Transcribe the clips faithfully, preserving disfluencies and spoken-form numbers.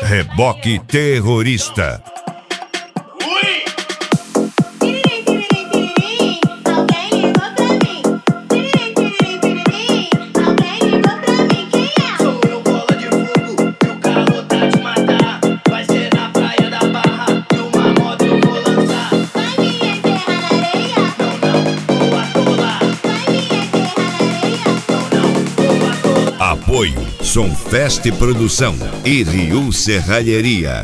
Reboque Terrorista. Apoio Somfest Produção e Rio Serralheria.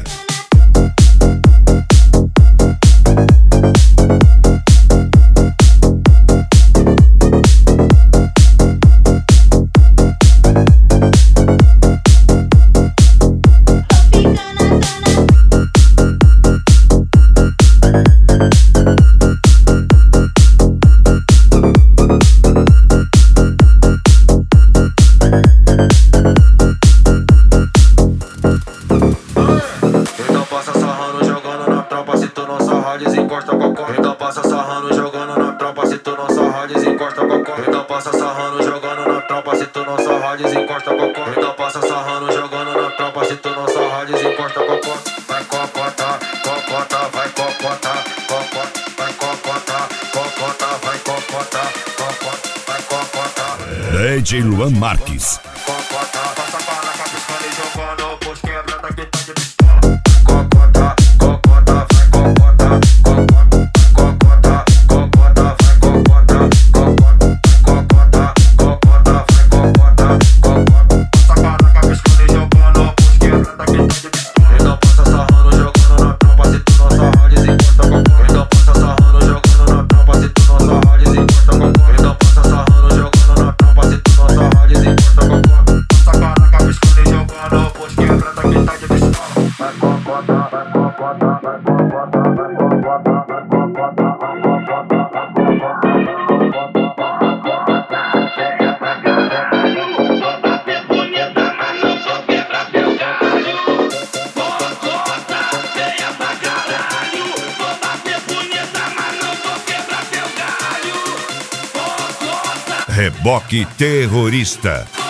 Então passa sarrando jogando na tropa, se tu não sarrar, desencosta cocô. Então passa sarrando jogando na tropa, se tu não sarrar, desencosta cocô. Então passa sarrando jogando na tropa, se tu não sarrar, desencosta cocô. Vai cocota, cocota, vai cocota, cocota, vai cocota, cocota, vai cocota, cocota, vai cocota. D J Luan Marques. Cocota, passa a caraca piscando e jogando, pros quebrada que tá de pistola. Cocota, cocota, vai cocota, cocota. Reboque Terrorista.